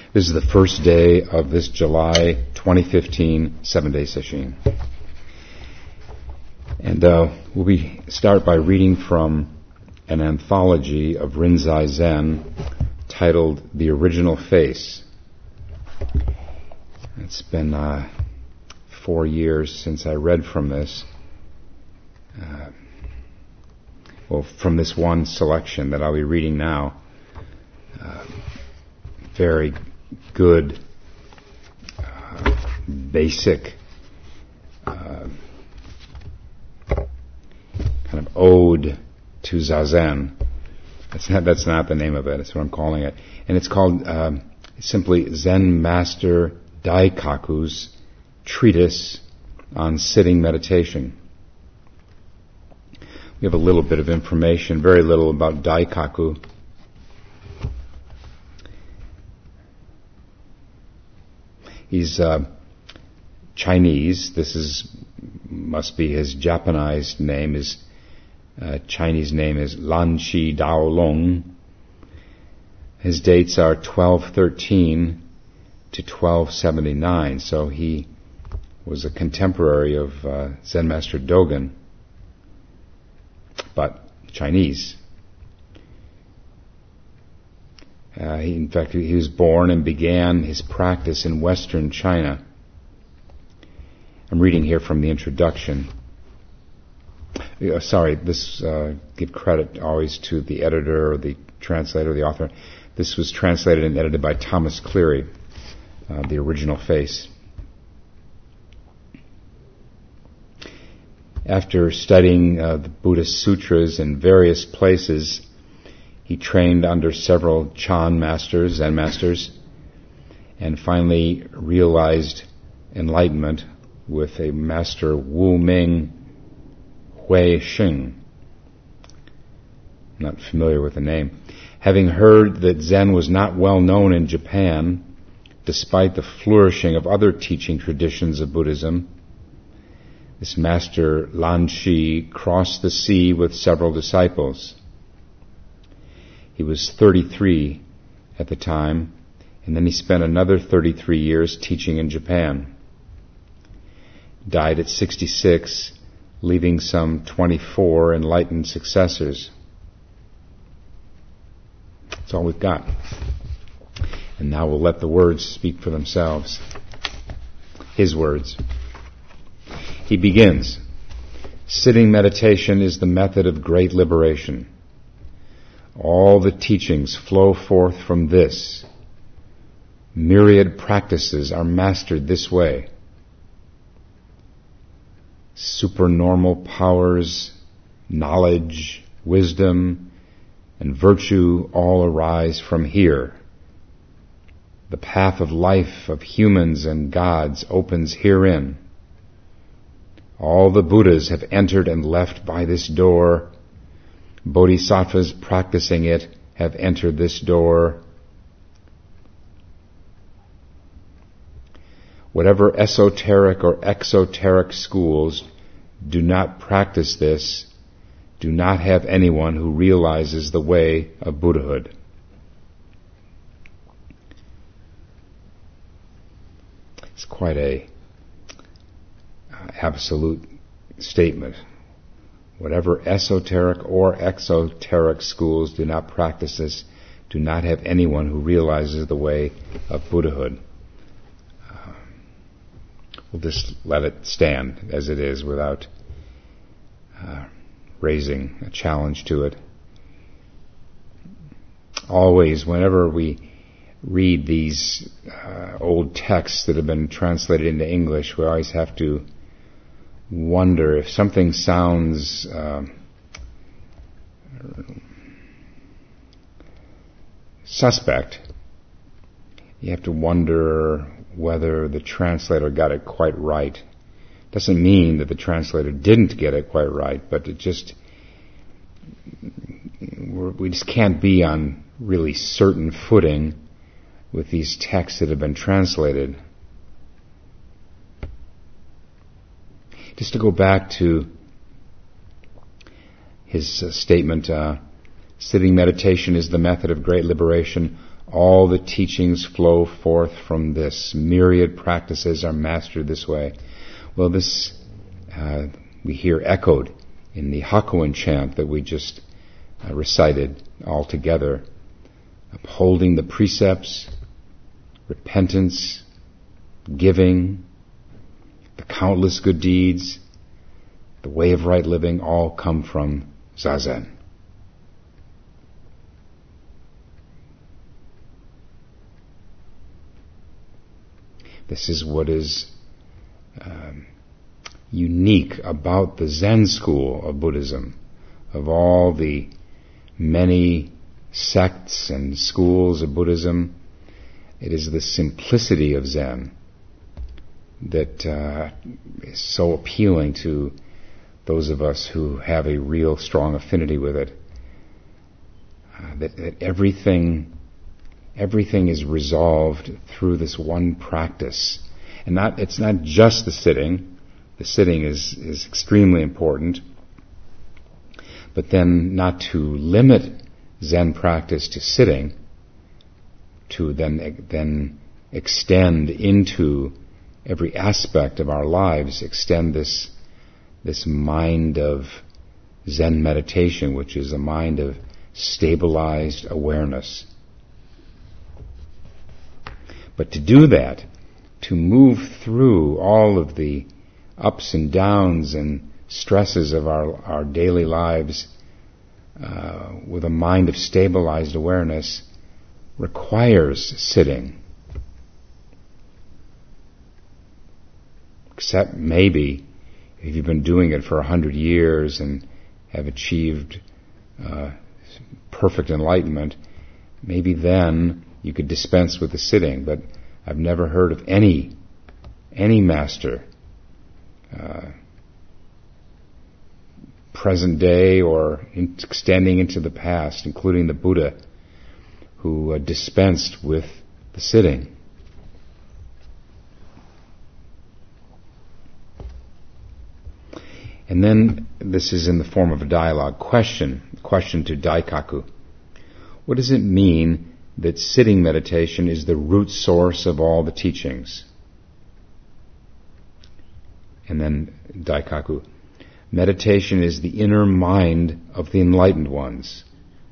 This is the first day of this July 2015 7-day session. And we'll start by reading from an anthology of Rinzai Zen titled The Original Face. It's been 4 years since I read from this. From this one selection that I'll be reading now. Very good, basic, kind of ode to Zazen. That's not the name of it. That's what I'm calling it. And it's called simply Zen Master Daikaku's Treatise on Sitting Meditation. We have a little bit of information, very little about Daikaku. He's Chinese. Must be his Japanese name. His Chinese name is Lan Shi Dao Long. His dates are 1213 to 1279. So he was a contemporary of Zen Master Dogen, but Chinese. In fact, he was born and began his practice in Western China. I'm reading here from the introduction. Give credit always to the editor or the translator or the author. This was translated and edited by Thomas Cleary, The Original Face. After studying the Buddhist sutras in various places, he trained under several Chan masters, Zen masters, and finally realized enlightenment with a master Wu Ming Hui Xing. I'm not familiar with the name. Having heard that Zen was not well known in Japan, despite the flourishing of other teaching traditions of Buddhism, this master Lan Shi crossed the sea with several disciples. He was 33 at the time, and then he spent another 33 years teaching in Japan. Died at 66, leaving some 24 enlightened successors. That's all we've got. And now we'll let the words speak for themselves. His words. He begins, "Sitting meditation is the method of great liberation. All the teachings flow forth from this. Myriad practices are mastered this way. Supernormal powers, knowledge, wisdom, and virtue all arise from here. The path of life of humans and gods opens herein. All the Buddhas have entered and left by this door. Bodhisattvas practicing it have entered this door. Whatever esoteric or exoteric schools do not practice this, do not have anyone who realizes the way of Buddhahood." It's quite a absolute statement. Whatever esoteric or exoteric schools do not practice this, do not have anyone who realizes the way of Buddhahood. We'll just let it stand as it is without raising a challenge to it. Always, whenever we read these old texts that have been translated into English, we always have to wonder if something sounds suspect. You have to wonder whether the translator got it quite right. Doesn't mean that the translator didn't get it quite right, but we just can't be on really certain footing with these texts that have been translated. Just to go back to his statement, sitting meditation is the method of great liberation. All the teachings flow forth from this. Myriad practices are mastered this way. Well, this we hear echoed in the Hakuin chant that we just recited all together. Upholding the precepts, repentance, giving, the countless good deeds, the way of right living, all come from Zazen. This is what is unique about the Zen school of Buddhism. Of all the many sects and schools of Buddhism, it is the simplicity of Zen that is so appealing to those of us who have a real strong affinity with it. That everything is resolved through this one practice. And it's not just the sitting. The sitting is extremely important. But then not to limit Zen practice to sitting, to then extend into every aspect of our lives, extend this mind of Zen meditation, which is a mind of stabilized awareness. But to do that, to move through all of the ups and downs and stresses of our daily lives with a mind of stabilized awareness requires sitting. Except maybe if you've been doing it for 100 years and have achieved perfect enlightenment, maybe then you could dispense with the sitting. But I've never heard of any master, present day or extending into the past, including the Buddha, who dispensed with the sitting. And then this is in the form of a dialogue. Question to Daikaku. What does it mean that sitting meditation is the root source of all the teachings? And then Daikaku. Meditation is the inner mind of the enlightened ones.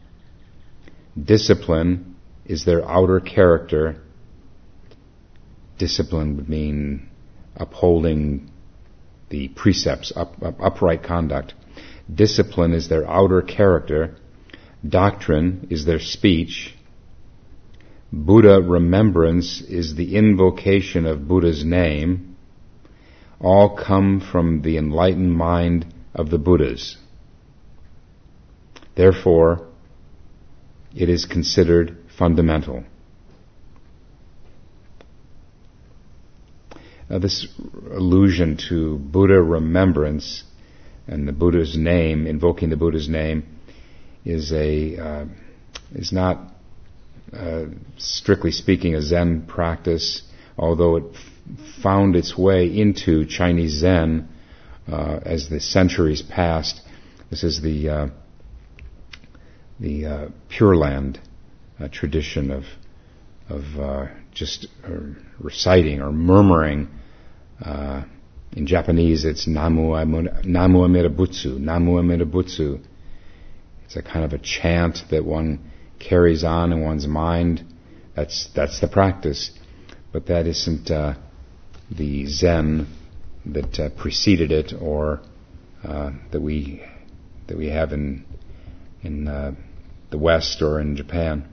Discipline is their outer character. Discipline would mean upholding the precepts, upright conduct. Discipline is their outer character. Doctrine is their speech. Buddha remembrance is the invocation of Buddha's name. All come from the enlightened mind of the Buddhas. Therefore, it is considered fundamental. This allusion to Buddha remembrance and the Buddha's name, invoking the Buddha's name, is not strictly speaking a Zen practice, although it found its way into Chinese Zen as the centuries passed. This is the Pure Land tradition of just reciting or murmuring. In Japanese, it's Namu Amida Butsu, Namu Amida Butsu. It's a kind of a chant that one carries on in one's mind. That's the practice, but that isn't the Zen that preceded it, or that we have in the West or in Japan.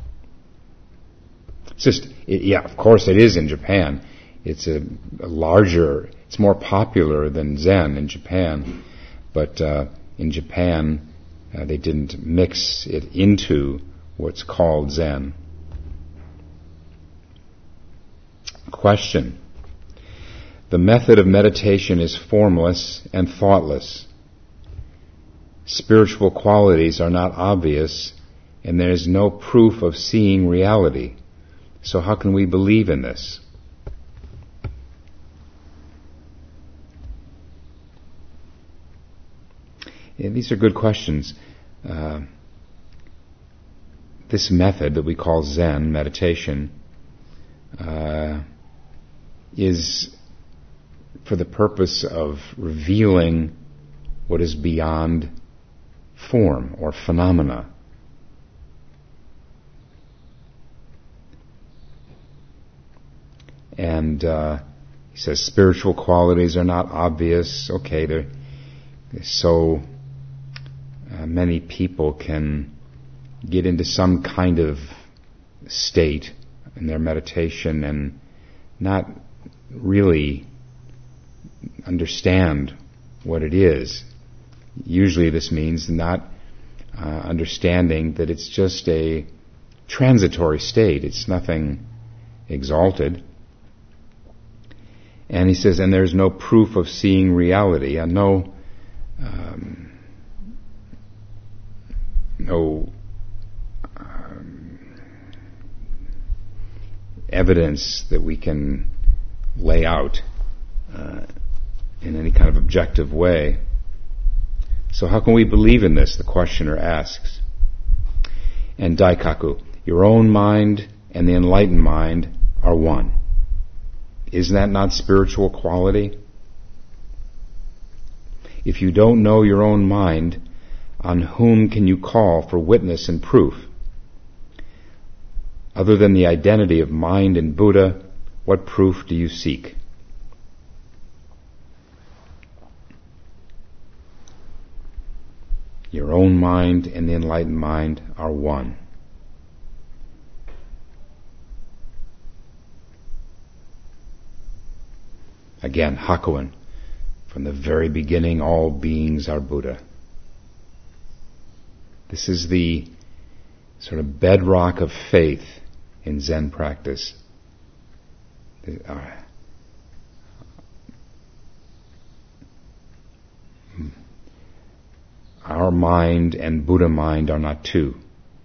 It's just, of course it is in Japan. It's it's more popular than Zen in Japan, but in Japan they didn't mix it into what's called Zen. Question. The method of meditation is formless and thoughtless. Spiritual qualities are not obvious, and there is no proof of seeing reality. So how can we believe in this? Yeah, these are good questions. this method that we call Zen meditation is for the purpose of revealing what is beyond form or phenomena. And he says spiritual qualities are not obvious. Okay, they're so many people can get into some kind of state in their meditation and not really understand what it is. Usually this means not understanding that it's just a transitory state. It's nothing exalted. And he says, and there's no proof of seeing reality, and no evidence that we can lay out in any kind of objective way. So how can we believe in this? The questioner asks. And Daikaku, your own mind and the enlightened mind are one. Is that not spiritual quality? If you don't know your own mind, on whom can you call for witness and proof? Other than the identity of mind and Buddha, what proof do you seek? Your own mind and the enlightened mind are one. Again, Hakuin, from the very beginning all beings are Buddha. This is the sort of bedrock of faith in Zen practice. Our mind and Buddha mind are not two.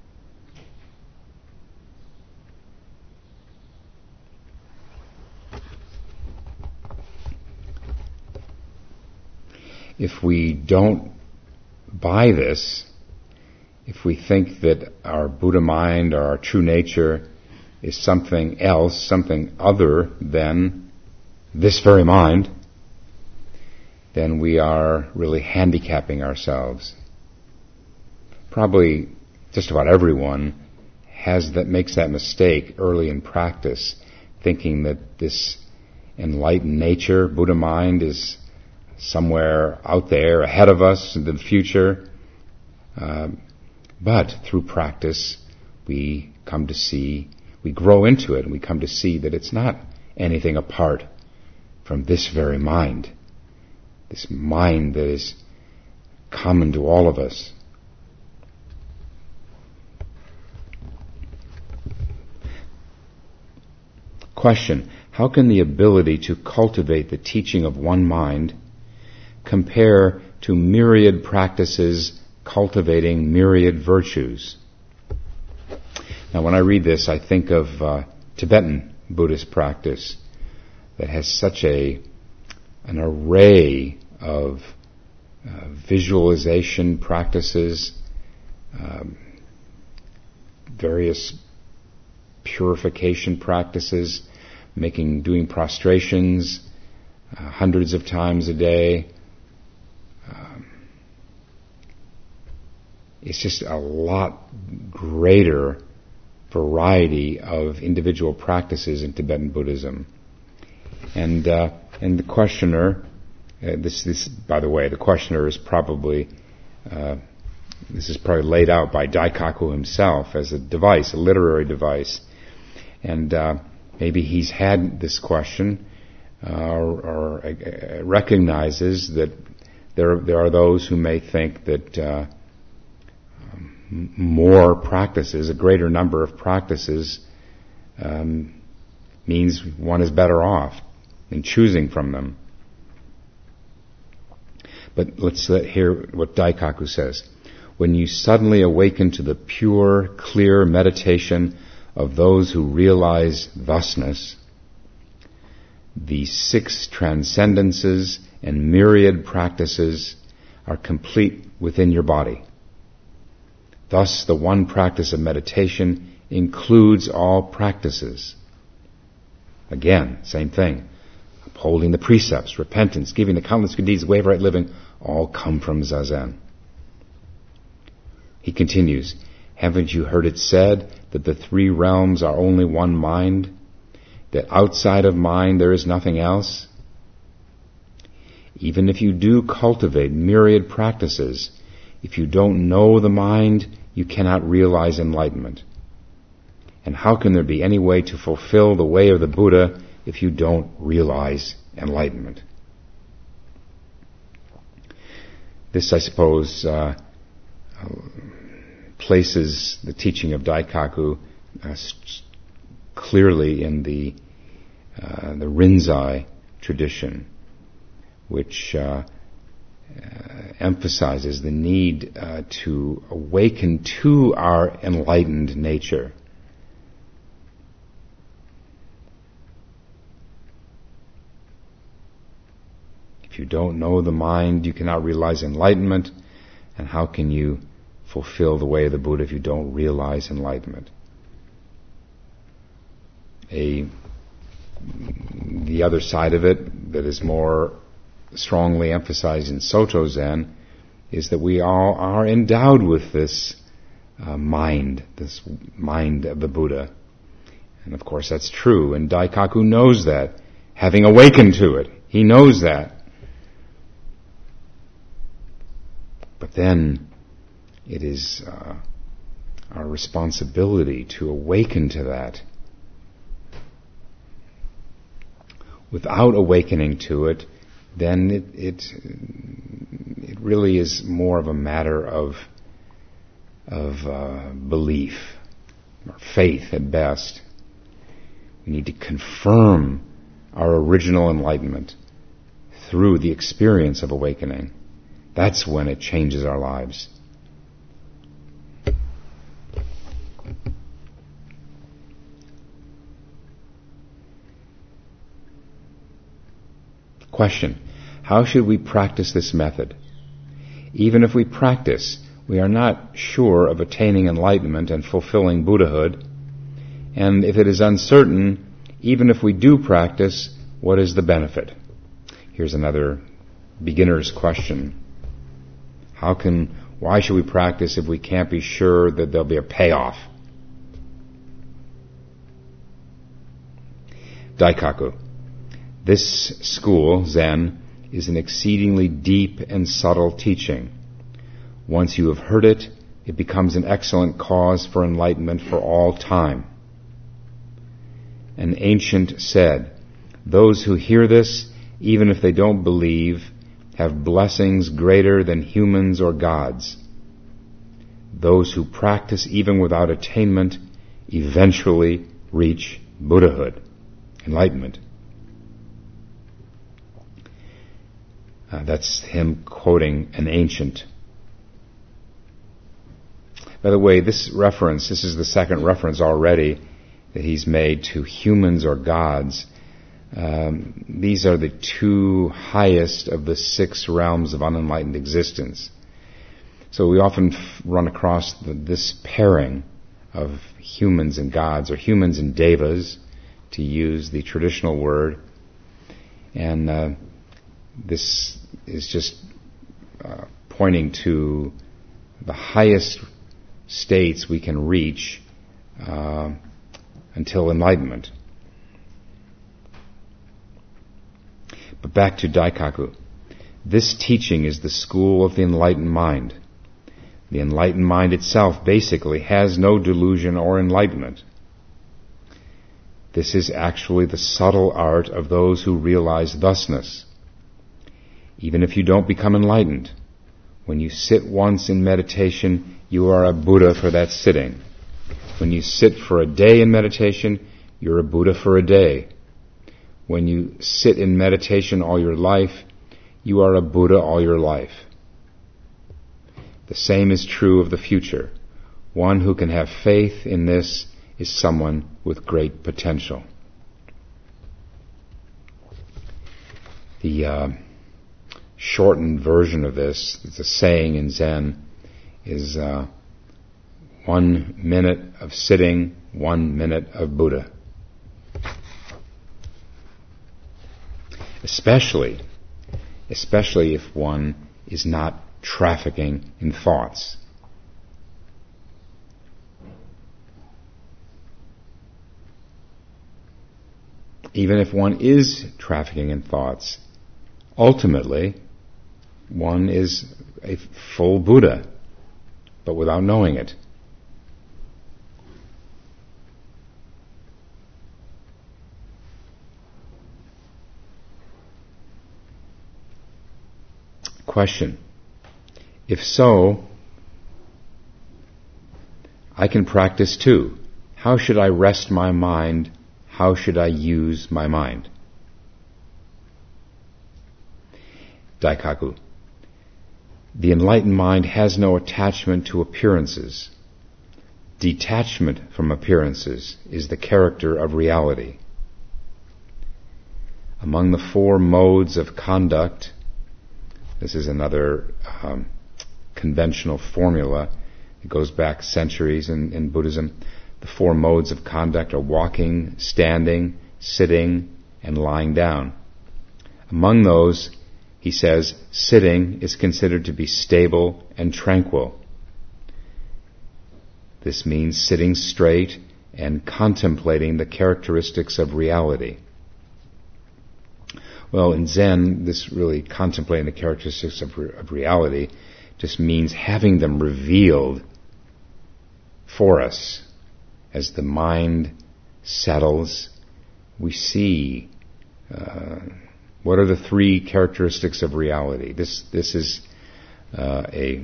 If we don't buy this, if we think that our Buddha mind or our true nature is something else, something other than this very mind, then we are really handicapping ourselves. Probably just about everyone makes that mistake early in practice, thinking that this enlightened nature, Buddha mind, is somewhere out there ahead of us in the future. But through practice, we grow into it, and we come to see that it's not anything apart from this very mind. This mind that is common to all of us. Question: how can the ability to cultivate the teaching of one mind compare to myriad practices cultivating myriad virtues? Now, when I read this, I think of Tibetan Buddhist practice that has such an array of visualization practices, various purification practices, doing prostrations hundreds of times a day. It's just a lot greater variety of individual practices in Tibetan Buddhism. And the questioner, this by the way, the questioner is probably laid out by Daikaku himself as a device, a literary device, and maybe he's had this question or recognizes that there are those who may think that more practices, a greater number of practices, means one is better off in choosing from them. But let's hear what Daikaku says. When you suddenly awaken to the pure, clear meditation of those who realize thusness, the 6 transcendences and myriad practices are complete within your body. Thus, the one practice of meditation includes all practices. Again, same thing. Upholding the precepts, repentance, giving the countless good deeds, the way of right living, all come from Zazen. He continues, haven't you heard it said that the three realms are only one mind? That outside of mind there is nothing else? Even if you do cultivate myriad practices, if you don't know the mind, you cannot realize enlightenment. And how can there be any way to fulfill the way of the Buddha if you don't realize enlightenment? This, I suppose, places the teaching of Daikaku clearly in the Rinzai tradition, which emphasizes the need to awaken to our enlightened nature. If you don't know the mind, you cannot realize enlightenment. And how can you fulfill the way of the Buddha if you don't realize enlightenment? The other side of it that is more strongly emphasized in Soto Zen is that we all are endowed with this mind of the Buddha. And of course that's true, and Daikaku knows that, having awakened to it. He knows that. But then it is our responsibility to awaken to that. Without awakening to it, then it really is more of a matter of belief or faith at best. We need to confirm our original enlightenment through the experience of awakening. That's when it changes our lives. Question: how should we practice this method? Even if we practice, we are not sure of attaining enlightenment and fulfilling Buddhahood. And if it is uncertain, even if we do practice, what is the benefit? Here's another beginner's question. Why should we practice if we can't be sure that there'll be a payoff? Daikaku. This school, Zen, is an exceedingly deep and subtle teaching. Once you have heard it, it becomes an excellent cause for enlightenment for all time. An ancient said, those who hear this, even if they don't believe, have blessings greater than humans or gods. Those who practice even without attainment eventually reach Buddhahood, enlightenment. That's him quoting an ancient. By the way, this is the second reference already that he's made to humans or gods. These are the two highest of the 6 realms of unenlightened existence. So we often run across this pairing of humans and gods, or humans and devas, to use the traditional word. And this is just pointing to the highest states we can reach until enlightenment. But back to Daikaku. This teaching is the school of the enlightened mind. The enlightened mind itself basically has no delusion or enlightenment. This is actually the subtle art of those who realize thusness. Even if you don't become enlightened, when you sit once in meditation, you are a Buddha for that sitting. When you sit for a day in meditation, you're a Buddha for a day. When you sit in meditation all your life, you are a Buddha all your life. The same is true of the future. One who can have faith in this is someone with great potential. The shortened version of this, it's a saying in Zen, is 1 minute of sitting, 1 minute of Buddha. Especially if one is not trafficking in thoughts. Even if one is trafficking in thoughts, ultimately, one is a full Buddha, but without knowing it. Question. If so, I can practice too. How should I rest my mind? How should I use my mind? Daikaku. The enlightened mind has no attachment to appearances. Detachment from appearances is the character of reality. Among the 4 modes of conduct, this is another conventional formula. It goes back centuries in Buddhism. The 4 modes of conduct are walking, standing, sitting, and lying down. Among those, he says, sitting is considered to be stable and tranquil. This means sitting straight and contemplating the characteristics of reality. Well, in Zen, this really contemplating the characteristics of reality just means having them revealed for us. As the mind settles, we see what are the 3 characteristics of reality. This is a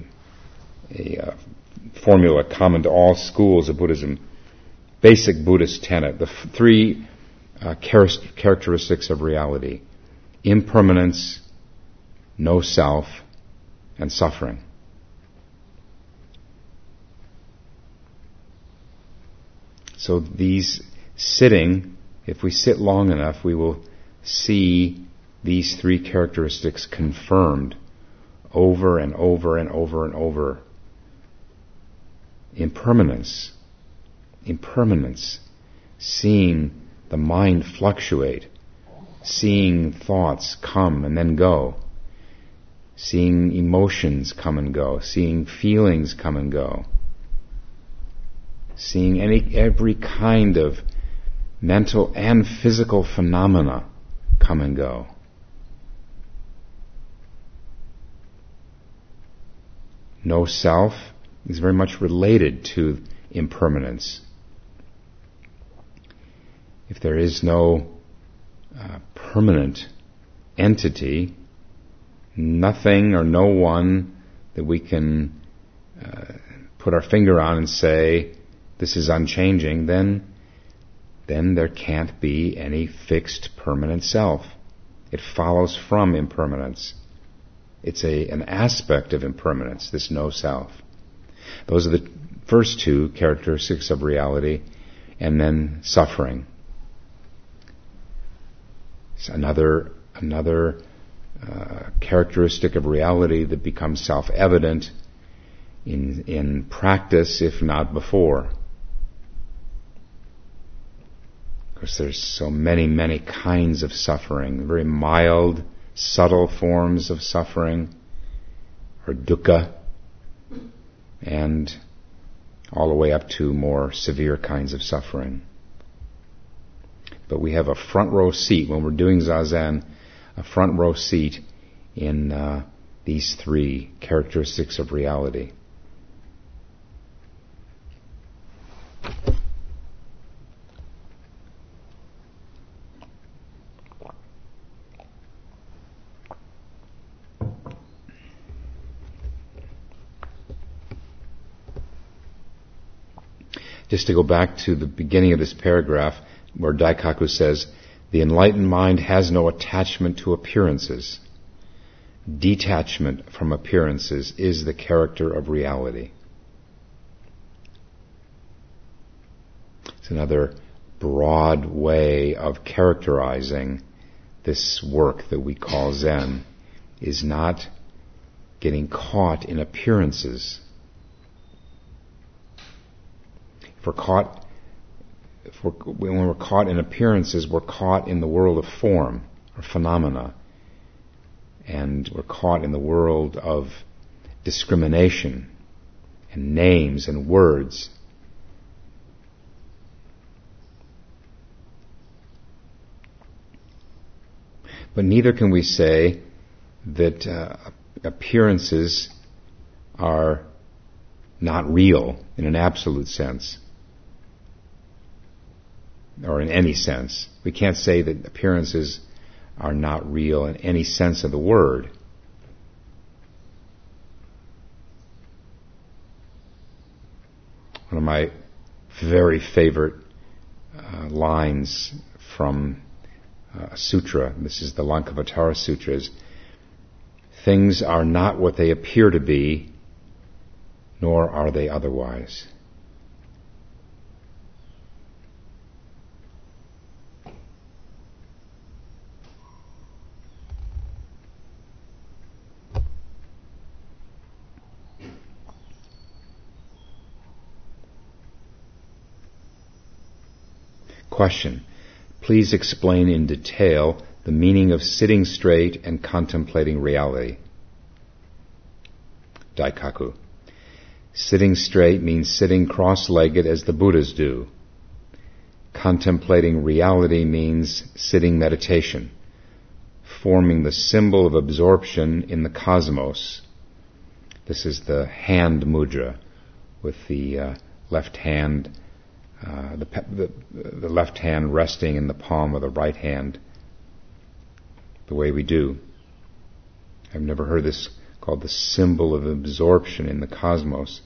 formula common to all schools of Buddhism. Basic Buddhist tenet. The 3 characteristics of reality: impermanence, no self, and suffering. So these sitting, if we sit long enough, we will see these 3 characteristics confirmed over and over and over and over. Impermanence, seeing the mind fluctuate, seeing thoughts come and then go, seeing emotions come and go, seeing feelings come and go, seeing every kind of mental and physical phenomena come and go. No self is very much related to impermanence. If there is no permanent entity, nothing or no one that we can put our finger on and say, this is unchanging, then there can't be any fixed permanent self. It follows from impermanence. It's an aspect of impermanence, this no self. Those are the first 2 characteristics of reality, and then suffering. It's another characteristic of reality that becomes self-evident in practice, if not before. Of course, there's so many kinds of suffering. Very mild, subtle forms of suffering are dukkha, and all the way up to more severe kinds of suffering. But we have a front row seat when we're doing Zazen, a front row seat in these 3 characteristics of reality. Just to go back to the beginning of this paragraph, where Daikaku says, the enlightened mind has no attachment to appearances. Detachment from appearances is the character of reality. It's another broad way of characterizing this work that we call Zen, is not getting caught in appearances. when we're caught in appearances, we're caught in the world of form or phenomena, and we're caught in the world of discrimination and names and words. But neither can we say that appearances are not real in an absolute sense, or in any sense. We can't say that appearances are not real in any sense of the word. One of my very favorite lines from a sutra, this is the Lankavatara Sutras: things are not what they appear to be, nor are they otherwise. Question: please explain in detail the meaning of sitting straight and contemplating reality. Daikaku: sitting straight means sitting cross-legged as the Buddhas do. Contemplating reality means sitting meditation, forming the symbol of absorption in the cosmos. This is the hand mudra, with the left hand the left hand resting in the palm of the right hand, the way we do. I've never heard this called the symbol of absorption in the cosmos.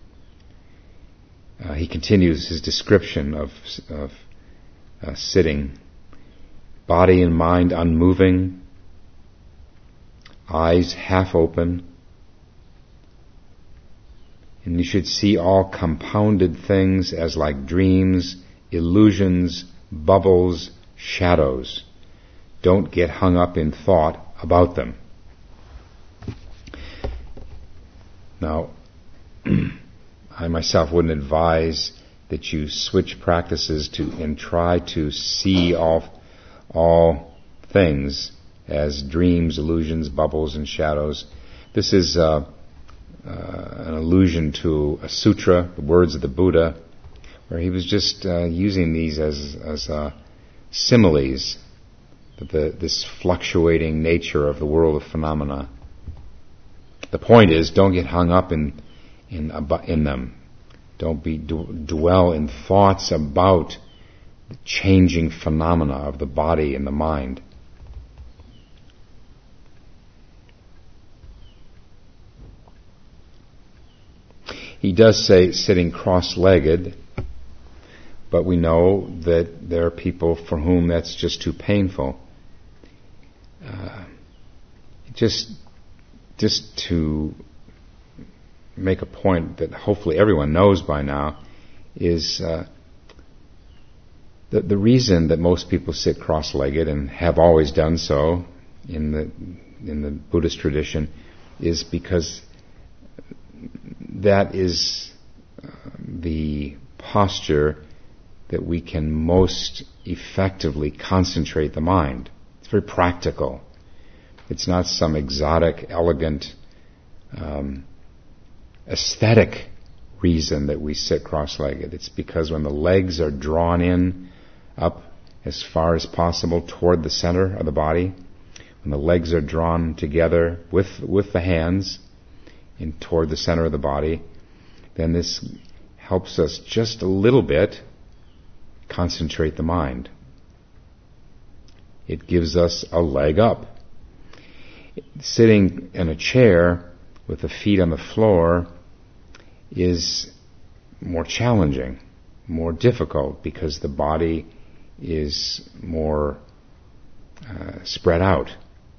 He continues his description of sitting. Body and mind unmoving, eyes half open, and you should see all compounded things as like dreams, illusions, bubbles, shadows. Don't get hung up in thought about them. Now, I myself wouldn't advise that you switch practices and try to see all things as dreams, illusions, bubbles, and shadows. This is an allusion to a sutra, the words of the Buddha, where he was just using these as similes, this fluctuating nature of the world of phenomena. The point is, don't get hung up in them. Don't dwell in thoughts about the changing phenomena of the body and the mind. He does say sitting cross-legged, but we know that there are people for whom that's just too painful. Just to make a point that hopefully everyone knows by now is the reason that most people sit cross-legged and have always done so in the Buddhist tradition is because that is the posture that we can most effectively concentrate the mind. It's very practical. It's not some exotic, elegant, aesthetic reason that we sit cross-legged. It's because when the legs are drawn in up as far as possible toward the center of the body, when the legs are drawn together with the hands in toward the center of the body, then this helps us just a little bit concentrate the mind. It gives us a leg up. Sitting in a chair with the feet on the floor is more challenging, more difficult, because the body is more spread out.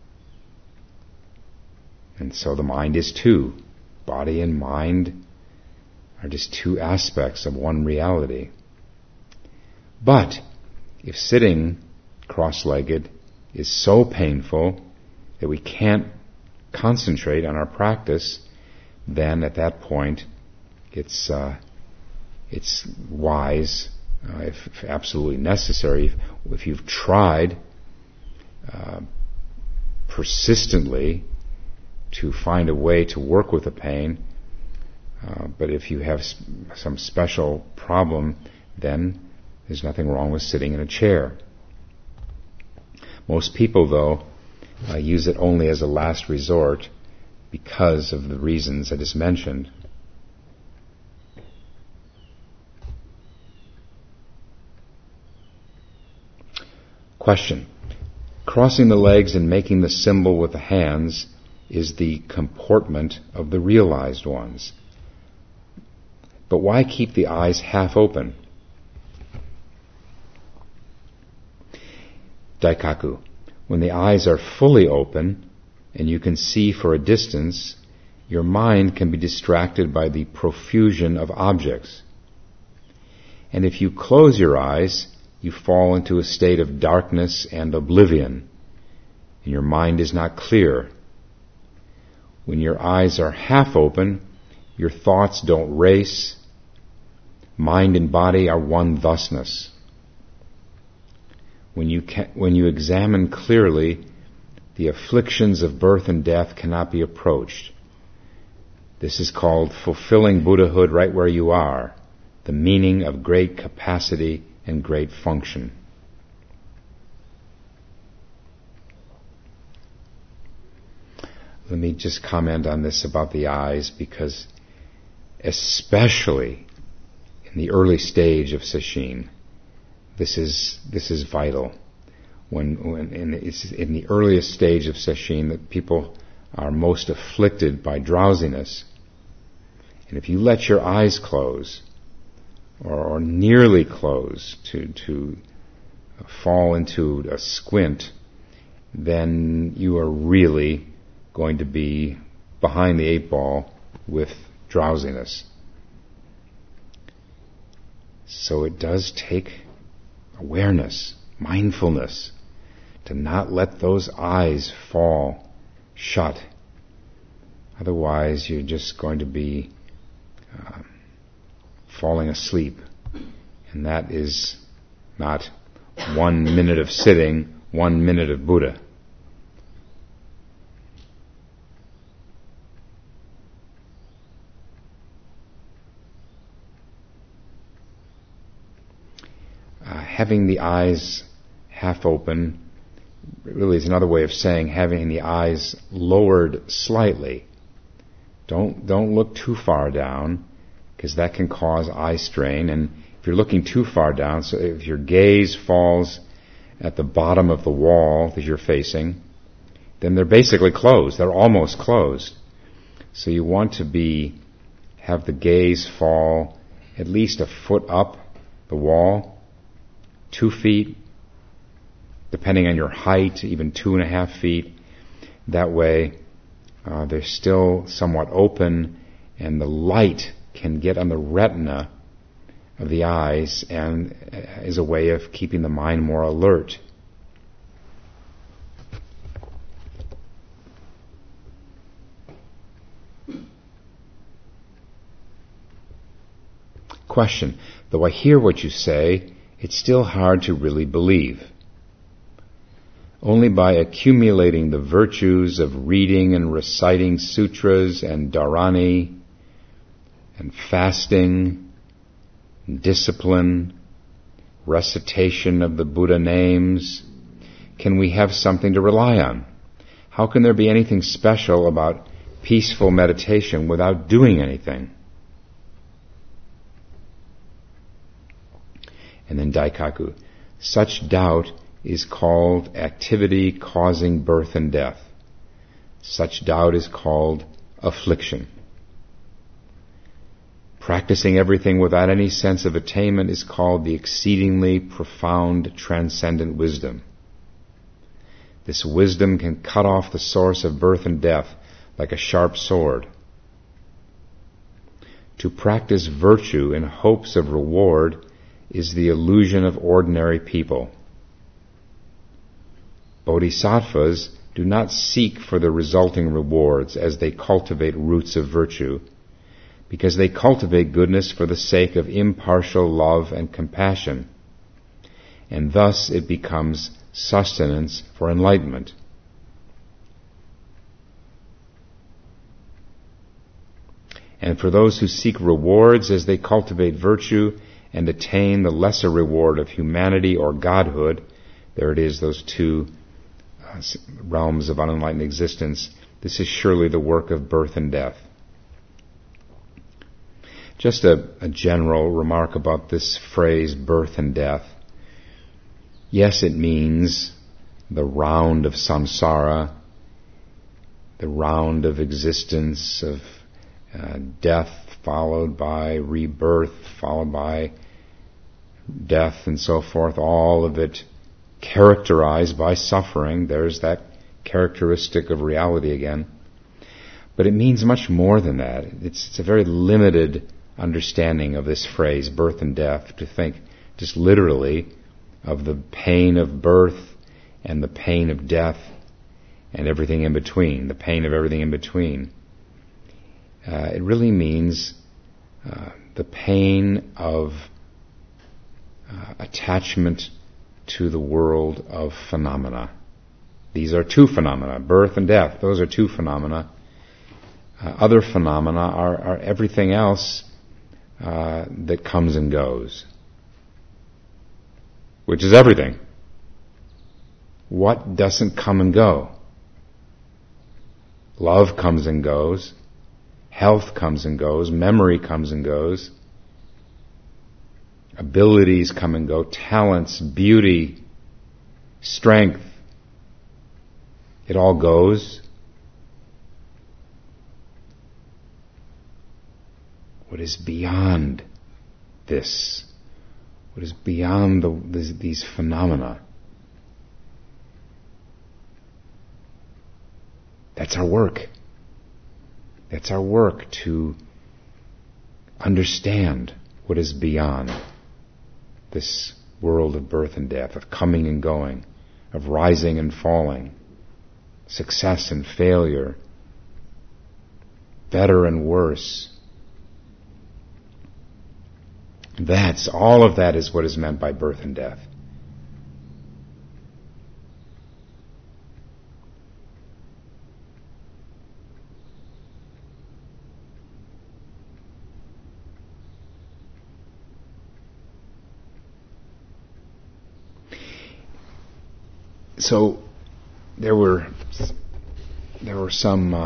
And so the mind is too. Body and mind are just two aspects of one reality. But if sitting cross-legged is so painful that we can't concentrate on our practice, then at that point it's it's wise, if absolutely necessary, if you've tried persistently to find a way to work with the pain, but if you have some special problem, then there's nothing wrong with sitting in a chair. Most people, though, use it only as a last resort because of the reasons that is mentioned. Question. Crossing the legs and making the symbol with the hands is the comportment of the realized ones. But why keep the eyes half open? Daikaku. When the eyes are fully open and you can see for a distance, your mind can be distracted by the profusion of objects. And if you close your eyes, you fall into a state of darkness and oblivion, and your mind is not clear. When your eyes are half open, your thoughts don't race. Mind and body are one thusness. When you examine clearly, the afflictions of birth and death cannot be approached. This is called fulfilling Buddhahood right where you are, the meaning of great capacity and great function. Let me just comment on this about the eyes, because especially in the early stage of sesshin, this is vital. It's in the earliest stage of sesshin that people are most afflicted by drowsiness. And if you let your eyes close, or nearly close, to fall into a squint, then you are really going to be behind the 8 ball with drowsiness. So it does take awareness, mindfulness, to not let those eyes fall shut. Otherwise, you're just going to be falling asleep. And that is not 1 minute of sitting, 1 minute of Buddha. Having the eyes half open really is another way of saying having the eyes lowered slightly. Don't look too far down, because that can cause eye strain. And if you're looking too far down, so if your gaze falls at the bottom of the wall that you're facing, then they're basically closed. They're almost closed. So you want to have the gaze fall at least a foot up the wall, 2 feet, depending on your height, even 2.5 feet. That way, they're still somewhat open, and the light can get on the retina of the eyes, and is a way of keeping the mind more alert. Question. Though I hear what you say, it's still hard to really believe. Only by accumulating the virtues of reading and reciting sutras and dharani, and fasting, and discipline, recitation of the Buddha names, can we have something to rely on. How can there be anything special about peaceful meditation without doing anything? And then Daikaku. Such doubt is called activity causing birth and death. Such doubt is called affliction. Practicing everything without any sense of attainment is called the exceedingly profound transcendent wisdom. This wisdom can cut off the source of birth and death like a sharp sword. To practice virtue in hopes of reward is the illusion of ordinary people. Bodhisattvas do not seek for the resulting rewards as they cultivate roots of virtue, because they cultivate goodness for the sake of impartial love and compassion, and thus it becomes sustenance for enlightenment. And for those who seek rewards as they cultivate virtue and attain the lesser reward of humanity or godhood, there it is, those two realms of unenlightened existence, this is surely the work of birth and death. Just a general remark about this phrase, birth and death. Yes, it means the round of samsara, the round of existence, of death followed by rebirth, followed by death and so forth, all of it characterized by suffering. There's that characteristic of reality again. But it means much more than that. It's a very limited understanding of this phrase, birth and death, to think just literally of the pain of birth and the pain of death and everything in between, the pain of everything in between. It really means the pain of attachment to the world of phenomena. These are two phenomena, birth and death. Those are two phenomena. Other phenomena are everything else that comes and goes, which is everything. What doesn't come and go? Love comes and goes. Health comes and goes. Memory comes and goes. Abilities come and go. Talents, beauty, strength. It all goes. What is beyond this? What is beyond these phenomena? That's our work. That's our work, to understand what is beyond this world of birth and death, of coming and going, of rising and falling, success and failure, better and worse. All of that is what is meant by birth and death. So there were some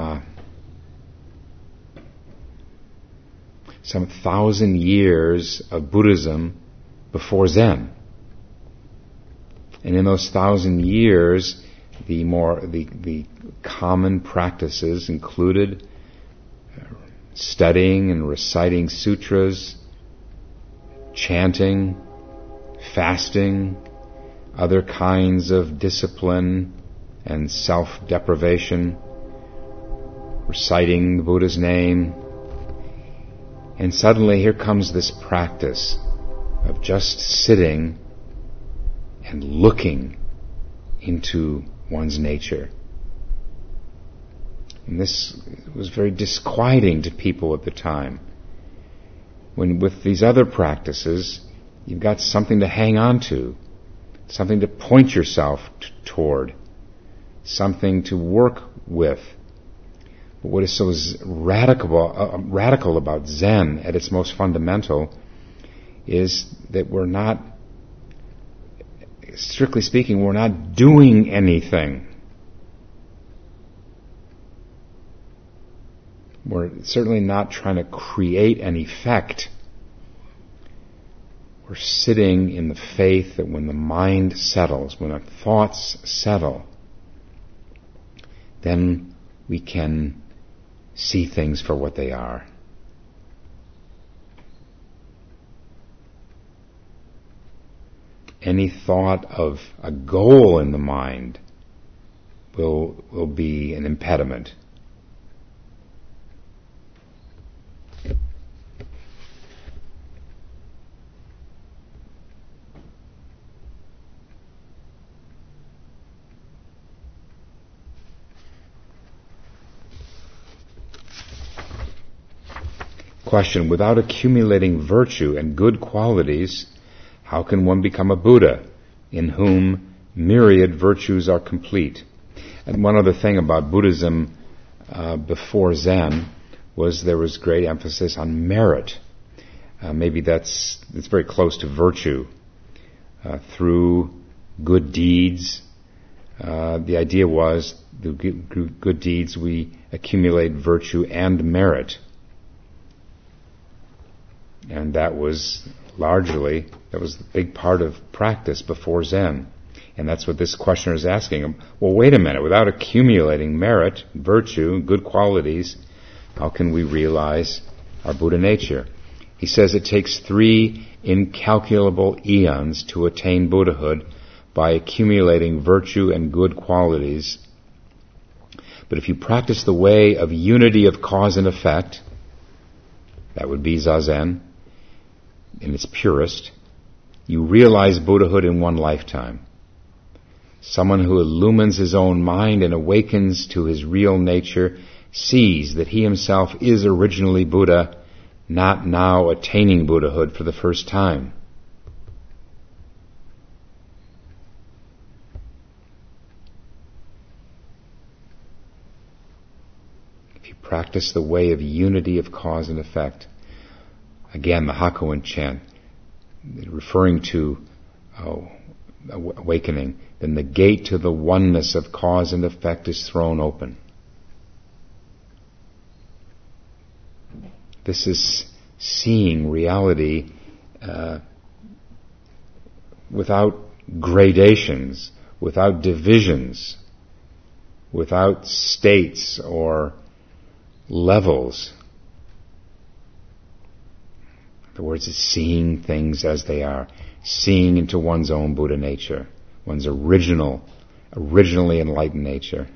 1,000 years of Buddhism before Zen, and in those 1,000 years, the common practices included studying and reciting sutras, chanting, fasting, other kinds of discipline and self-deprivation, reciting the Buddha's name. And suddenly here comes this practice of just sitting and looking into one's nature. And this was very disquieting to people at the time. When with these other practices, you've got something to hang on to, something to point yourself toward, something to work with. But what is so radical about Zen at its most fundamental is that we're not, strictly speaking, we're not doing anything. We're certainly not trying to create an effect. We're sitting in the faith that when the mind settles, when our thoughts settle, then we can see things for what they are. Any thought of a goal in the mind will be an impediment. question, without accumulating virtue and good qualities, how can one become a Buddha in whom myriad virtues are complete? And one other thing about Buddhism before Zen was there was great emphasis on merit. Maybe it's very close to virtue. Through good deeds, the idea was through good deeds we accumulate virtue and merit. And that was the big part of practice before Zen. And that's what this questioner is asking him. Well, wait a minute, without accumulating merit, virtue, good qualities, how can we realize our Buddha nature? He says it takes 3 incalculable eons to attain Buddhahood by accumulating virtue and good qualities. But if you practice the way of unity of cause and effect, that would be Zazen, in its purest, you realize Buddhahood in one lifetime. Someone who illumines his own mind and awakens to his real nature sees that he himself is originally Buddha, not now attaining Buddhahood for the first time. If you practice the way of unity of cause and effect, again, the Hakuin chant, referring to awakening, then the gate to the oneness of cause and effect is thrown open. This is seeing reality without gradations, without divisions, without states or levels. In other words, it's seeing things as they are, seeing into one's own Buddha nature, one's originally enlightened nature.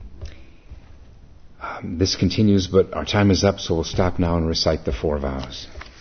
This continues, but our time is up, so we'll stop now and recite the 4 vows.